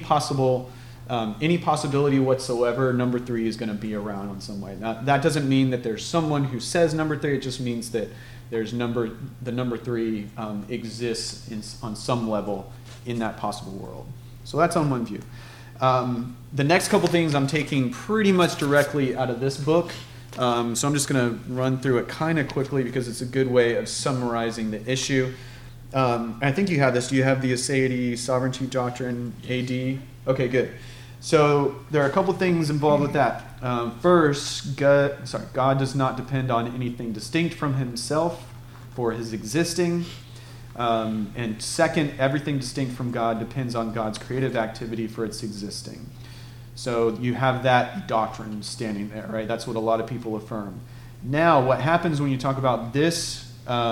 possibility whatsoever, number 3 is going to be around in some way. Now, that doesn't mean that there's someone who says number 3. It just means that the number 3 exists on some level in that possible world. So that's on one view. The next couple things I'm taking pretty much directly out of this book. So I'm just going to run through it kind of quickly because it's a good way of summarizing the issue. I think you have this. Do you have the aseity sovereignty doctrine, AD? Okay, good. So there are a couple things involved with that. First, God does not depend on anything distinct from himself for his existing. And second, everything distinct from God depends on God's creative activity for its existing. So you have that doctrine standing there, right? That's what a lot of people affirm. Now, what happens when you talk about this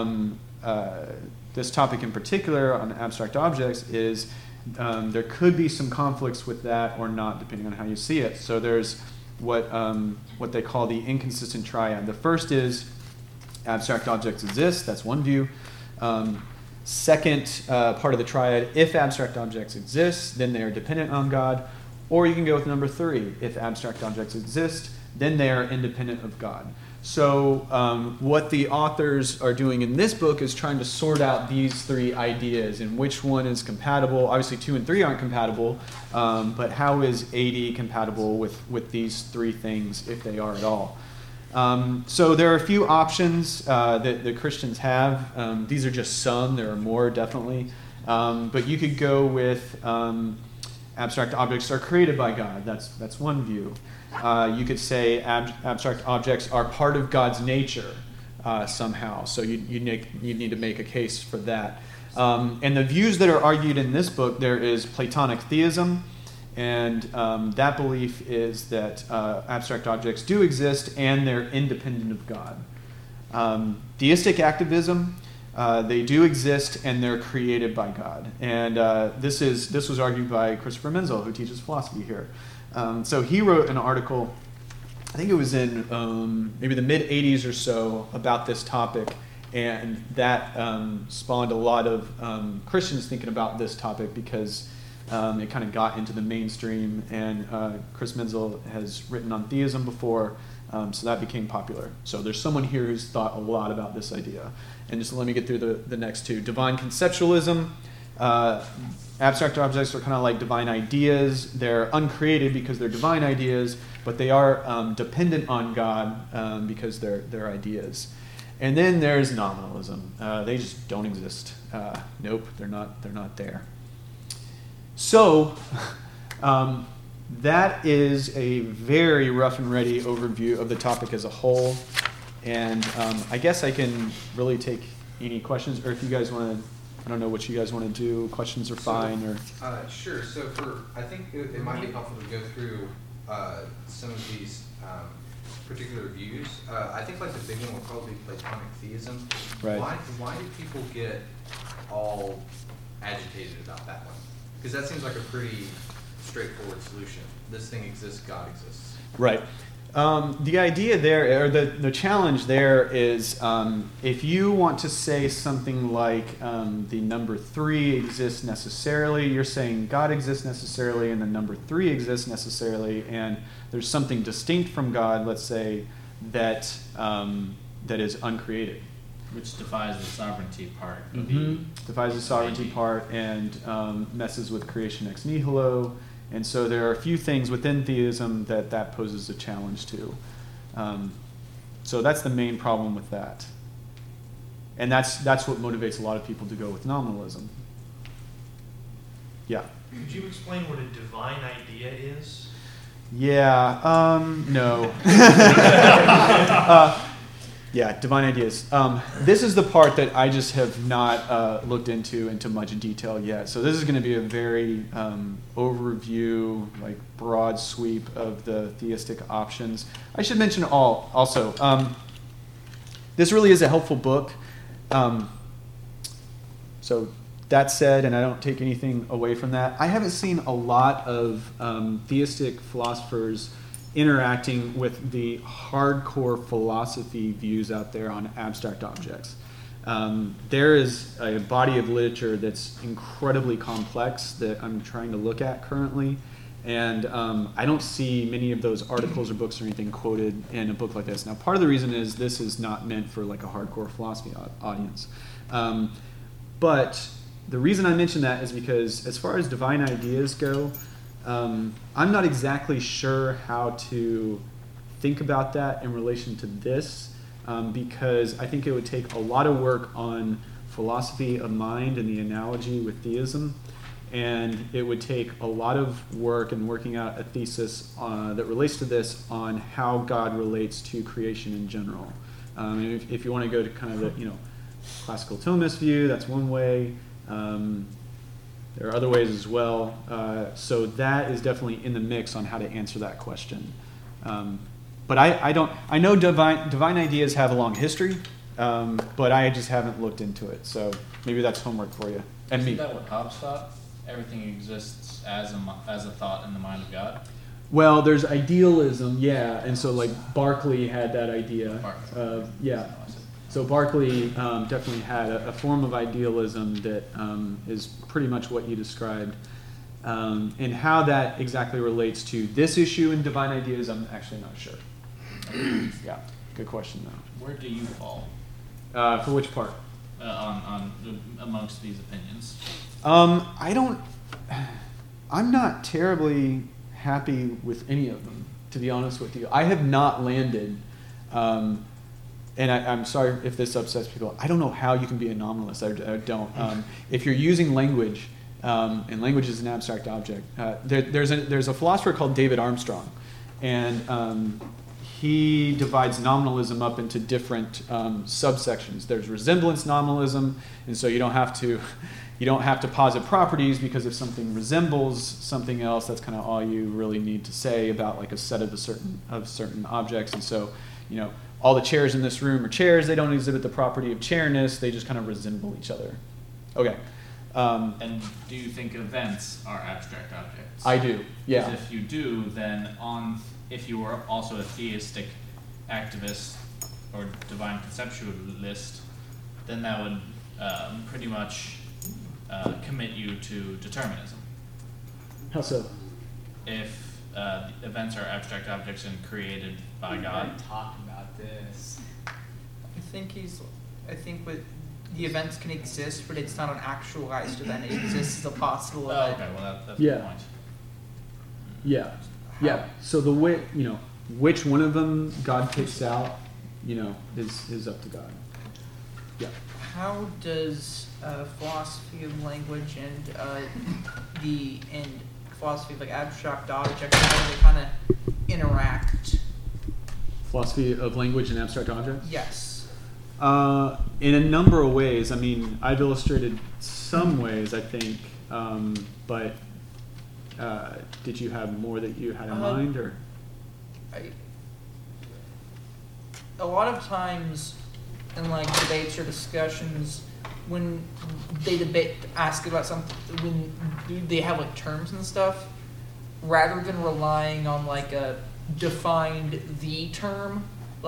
this topic in particular on abstract objects is there could be some conflicts with that or not, depending on how you see it. So there's what they call the inconsistent triad. The first is abstract objects exist. That's one view. Second part of the triad, if abstract objects exist, then they are dependent on God. Or you can go with number 3. If abstract objects exist, then they are independent of God. So what the authors are doing in this book is trying to sort out these 3 ideas and which one is compatible. Obviously 2 and 3 aren't compatible, but how is AD compatible with these 3 things, if they are at all? So there are a few options that the Christians have. These are just some. There are more, definitely. But you could go with abstract objects are created by God. That's one view. You could say abstract objects are part of God's nature somehow. So you need to make a case for that. And the views that are argued in this book, there is Platonic theism. And that belief is that abstract objects do exist and they're independent of God. Deistic activism, They do exist, and they're created by God. And this was argued by Christopher Menzel, who teaches philosophy here. So he wrote an article, I think it was in maybe the mid-'80s or so, about this topic, and that spawned a lot of Christians thinking about this topic because it kind of got into the mainstream, and Chris Menzel has written on theism before, so that became popular. So there's someone here who's thought a lot about this idea. And just let me get through the next two. Divine conceptualism. Abstract objects are kind of like divine ideas. They're uncreated because they're divine ideas, but they are dependent on God because they're ideas. And then there's nominalism. They just don't exist. Nope, they're not there. So that is a very rough and ready overview of the topic as a whole. And I guess I can really take any questions, or if you guys want to, I don't know what you guys want to do. Questions are fine, or sure. So I think it might be helpful to go through some of these particular views. I think like the big one would probably be Platonic theism. Right. Why do people get all agitated about that one? Because that seems like a pretty straightforward solution. This thing exists, God exists. Right. The idea there, or the challenge there is if you want to say something like the number 3 exists necessarily, you're saying God exists necessarily and the number 3 exists necessarily, and there's something distinct from God, let's say, that is uncreated. Which defies the sovereignty part. Defies the sovereignty part and messes with creation ex nihilo. And so there are a few things within theism that poses a challenge to. So that's the main problem with that. And that's what motivates a lot of people to go with nominalism. Yeah? Could you explain what a divine idea is? Yeah, no. Yeah, divine ideas. This is the part that I just have not looked into much detail yet. So this is going to be a very overview, like broad sweep of the theistic options. I should mention also, this really is a helpful book. So that said, and I don't take anything away from that, I haven't seen a lot of theistic philosophers interacting with the hardcore philosophy views out there on abstract objects. There is a body of literature that's incredibly complex that I'm trying to look at currently, and I don't see many of those articles or books or anything quoted in a book like this. Now, part of the reason is this is not meant for like a hardcore philosophy audience. But the reason I mention that is because as far as divine ideas go, I'm not exactly sure how to think about that in relation to this, because I think it would take a lot of work on philosophy of mind and the analogy with theism, and it would take a lot of work in working out a thesis that relates to this on how God relates to creation in general. If you want to go to kind of the classical Thomist view, that's one way. There are other ways as well. So that is definitely in the mix on how to answer that question. But I know divine ideas have a long history, but I just haven't looked into it. So maybe that's homework for you. And me. Isn't that what Hobbes thought? Everything exists as a thought in the mind of God? Well, there's idealism, yeah. And so like Berkeley had that idea. Yeah. So Berkeley definitely had a form of idealism that is pretty much what you described. And how that exactly relates to this issue in divine ideas, I'm actually not sure. Yeah, good question though. Where do you fall? For which part? On amongst these opinions. I'm not terribly happy with any of them, to be honest with you. I have not landed. And I'm sorry if this upsets people. I don't know how you can be a nominalist. I don't. If you're using language, and language is an abstract object, there's a philosopher called David Armstrong, and he divides nominalism up into different subsections. There's resemblance nominalism, and so you don't have to posit properties, because if something resembles something else, that's kind of all you really need to say about like a set of certain objects. And so, all the chairs in this room are chairs. They don't exhibit the property of chairness. They just kind of resemble each other. Okay. And do you think events are abstract objects? I do, yeah. Because if you do, then if you were also a theistic activist or divine conceptualist, then that would pretty much commit you to determinism. How so? If events are abstract objects and created by God. Talk about this. I think with the events can exist, but it's not an actualized event. It exists as a possible event. Okay, well that's yeah. the point. Yeah. Yeah. So the way, which one of them God picks out, is up to God. Yeah. How does philosophy of language and philosophy of like abstract objects, how do they kind of interact? Philosophy of language and abstract objects? Yes. In a number of ways. I mean, I've illustrated some ways, I think, but did you have more that you had in mind, or? A lot of times in like debates or discussions, when they ask about something, when they have like terms and stuff, rather than relying on like a defined the term,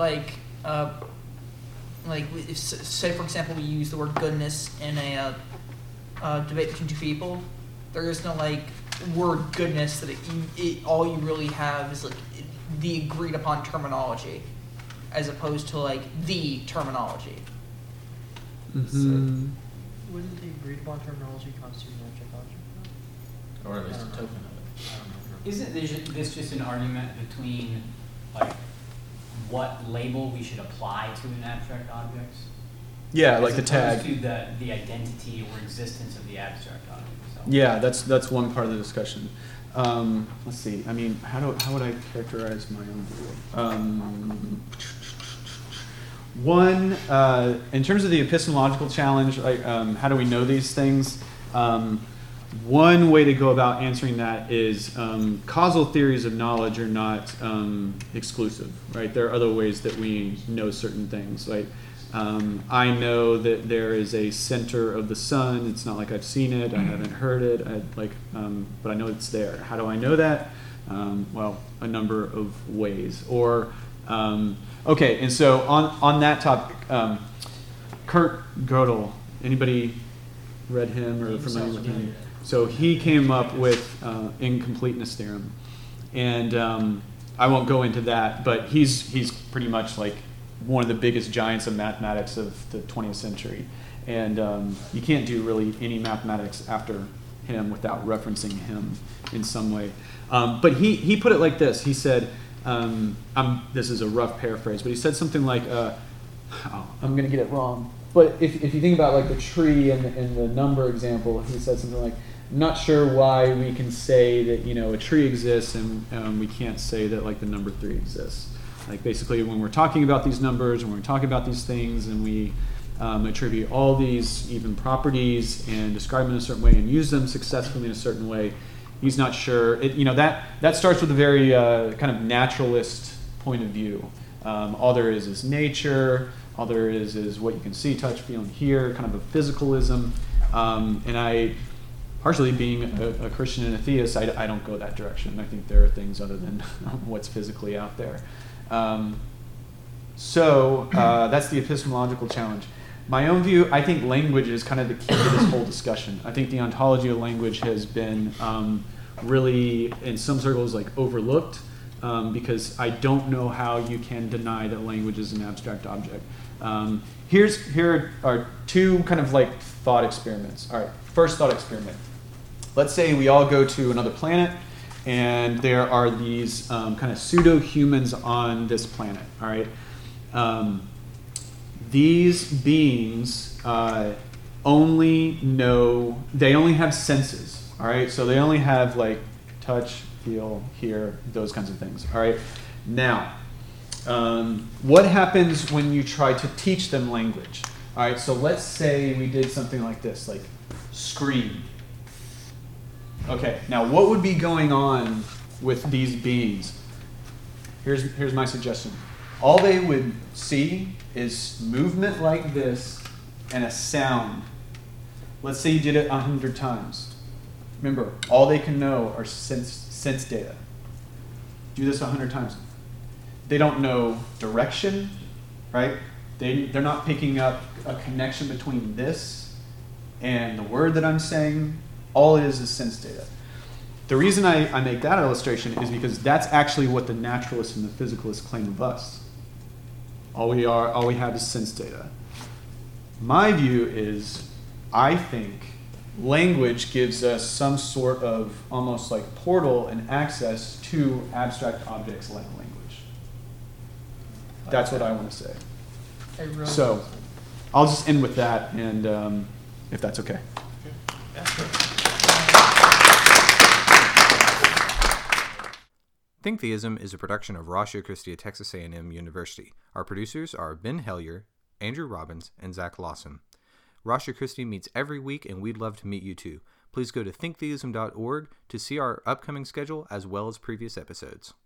say for example we use the word goodness in a debate between two people, there is no like word goodness that all you really have is like the agreed upon terminology, as opposed to like the terminology. Mm-hmm. Wouldn't the agreed upon terminology constitute an abstract object? Or at least a token of it. I don't know. Isn't this just an argument between like what label we should apply to an abstract object? Yeah, like the tag. To the identity or existence of the abstract object itself. Yeah, that's one part of the discussion. Let's see. I mean, how would I characterize my own view? One, in terms of the epistemological challenge, how do we know these things? One way to go about answering that is causal theories of knowledge are not exclusive, right? There are other ways that we know certain things. Like I know that there is a center of the sun. It's not like I've seen it. I haven't heard it. But I know it's there. How do I know that? Well, a number of ways. Or okay, and so on that topic, Kurt Gödel. Anybody read him or familiar with him? So he came up with incompleteness theorem, and I won't go into that, but he's pretty much like one of the biggest giants of mathematics of the 20th century, and you can't do really any mathematics after him without referencing him in some way. But he put it like this. He said, this is a rough paraphrase, but he said something like, I'm going to get it wrong. But if you think about like the tree and the number example, he said something like, I'm not sure why we can say that a tree exists and we can't say that like the number 3 exists. Like basically when we're talking about these numbers and we're talking about these things and we attribute all these even properties and describe them in a certain way and use them successfully in a certain way, he's not sure. That starts with a very kind of naturalist point of view. All there is nature. All there is what you can see, touch, feel, and hear, kind of a physicalism. And I, partially being a Christian and a theist, I don't go that direction. I think there are things other than what's physically out there. So that's the epistemological challenge. My own view, I think language is kind of the key to this whole discussion. I think the ontology of language has been really, in some circles, like overlooked. Because I don't know how you can deny that language is an abstract object. Here are two kind of like thought experiments. All right, first thought experiment. Let's say we all go to another planet, and there are these kind of pseudo-humans on this planet. All right, these beings only have senses. All right, so they only have like touch, feel, hear, those kinds of things. All right. Now, what happens when you try to teach them language? All right. So let's say we did something like this, like scream. Okay. Now, what would be going on with these beings? Here's my suggestion. all they would see is movement like this and a sound. Let's say you did it 100 times. Remember, all they can know are sense data. Do this 100 times. They don't know direction, right? They're not picking up a connection between this and the word that I'm saying. All it is sense data. The reason I make that illustration is because that's actually what the naturalists and the physicalists claim of us. All we have is sense data. My view is, I think language gives us some sort of almost like portal and access to abstract objects like language. That's what I want to say. So I'll just end with that, and if that's okay. Think Theism is a production of Ratio Christi at Texas A&M University. Our producers are Ben Hellier, Andrew Robbins, and Zach Lawson. Ratio Christi meets every week, and we'd love to meet you too. Please go to thinktheism.org to see our upcoming schedule as well as previous episodes.